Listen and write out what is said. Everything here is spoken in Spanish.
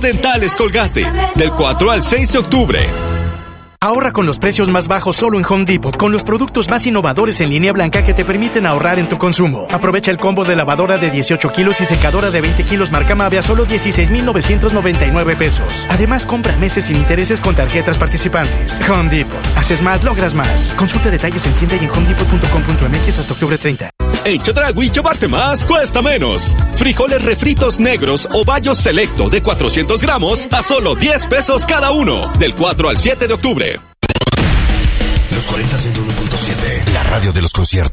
dentales Colgate. Del 4 al 6 de octubre. Ahorra con los precios más bajos solo en Home Depot, con los productos más innovadores en línea blanca que te permiten ahorrar en tu consumo. Aprovecha el combo de lavadora de 18 kilos y secadora de 20 kilos marca Mave a solo 16,999 pesos. Además, compra meses sin intereses con tarjetas participantes. Home Depot. Haces más, logras más. Consulta detalles en tienda y en homedepot.com.mx hasta octubre 30. En Chedraui, llevarte más cuesta menos. Frijoles refritos negros o Bayos Selecto de 400 gramos a solo 10 pesos cada uno. Del 4 al 7 de octubre. Los 40 101.7, la radio de los conciertos.